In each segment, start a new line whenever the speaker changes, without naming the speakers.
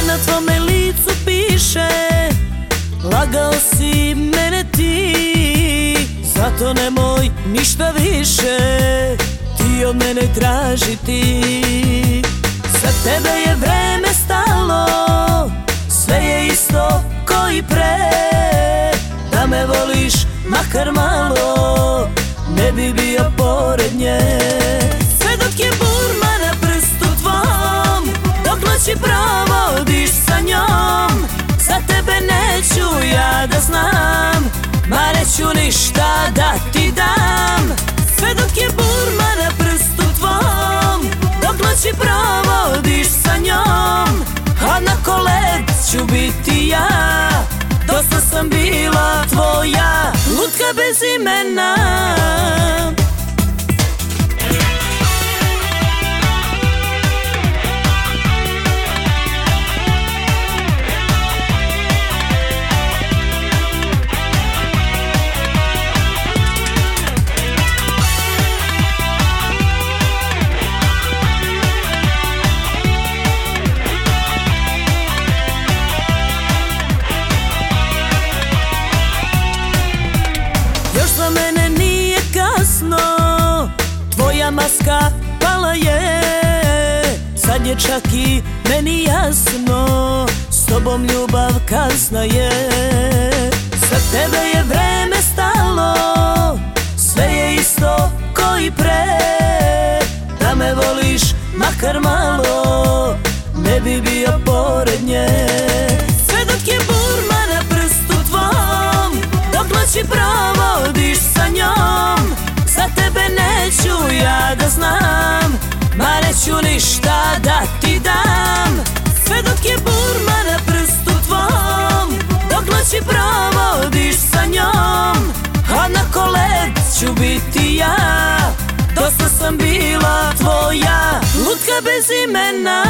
na tvome licu piše, lagao si mene ti, zato nemoj ništa više ti od mene tražiti. Za tebe je vreme stalo, sve je isto ko i pre. Da me voliš makar malo, ne bi bio pored nje. Sve dok je burma na prstu tvom, dok noći provodiš sa njom, za tebe neću ja da znam, ma neću ništa da ti dam. Sve dok je burma na prstu tvom, dok noći provodiš sa njom, a na kolet ću biti ja. Dosta sam bila tvoja, lutka bez imena. Za mene nije kasno, tvoja maska pala je. Sad je čak i meni jasno, s tobom ljubav kazna je. Za tebe je vreme stalo, sve je isto ko i pre. Da me voliš makar malo, ne bi bio pored nje. Sve dok je burma na prstu tvom, dok noći provodiš sa njom, za tebe neću ja da znam, ma neću ništa da ti dam. Sve dok je burma na prstu tvom, dok noći provodiš sa njom, a na kolet ću biti ja. Dosta sam bila tvoja, lutka bez imena.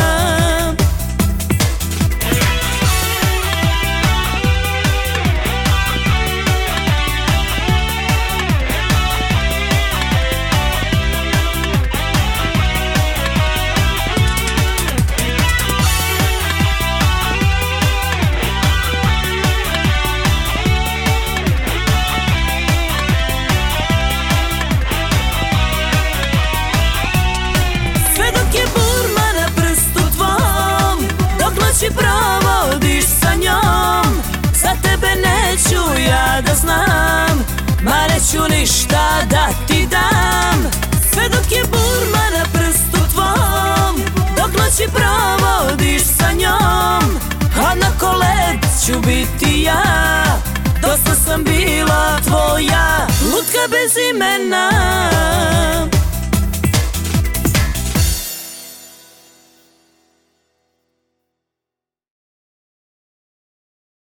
Provodiš sa njom, za tebe neću ja da znam, ma neću ništa da ti dam. Sve dok je burma na prstu tvom, dok noći provodiš sa njom, a na kolet ću biti ja. Dosta sam bila tvoja, lutka bez imena.